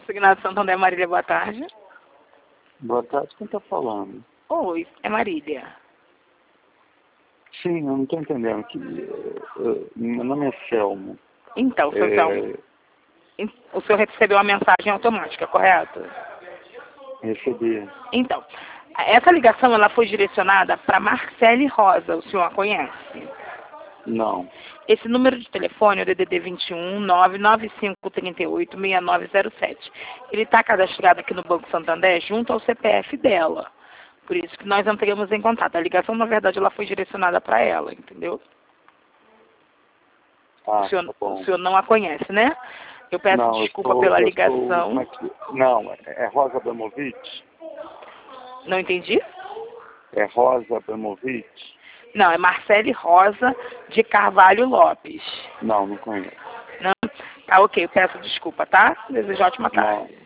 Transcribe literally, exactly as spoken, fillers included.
Consignado Santander, Marília, boa tarde. Boa tarde, quem está falando? Oi, é Marília. Sim, eu não estou entendendo. Que, uh, meu nome é Selmo. Então, seu é... Selmo, o senhor recebeu uma mensagem automática, correto? Recebi. Então, essa ligação ela foi direcionada para Marcele Rosa, o senhor a conhece? Não. Esse número de telefone é o D D D vinte e um, nove nove cinco três oito, seis nove zero sete. Ele está cadastrado aqui no Banco Santander junto ao C P F dela. Por isso que nós entramos em contato. A ligação, na verdade, ela foi direcionada para ela, entendeu? Ah, o, senhor, tá bom. o senhor não a conhece, né? Eu peço não, desculpa eu sou, pela eu ligação. Sou, aqui, não, é Rosa Abramovich? Não entendi? É Rosa Abramovich? Não, é Marcele Rosa de Carvalho Lopes. Não, não conheço. Não? Tá, ok, eu peço desculpa, tá? Desejo ótima tarde. Não.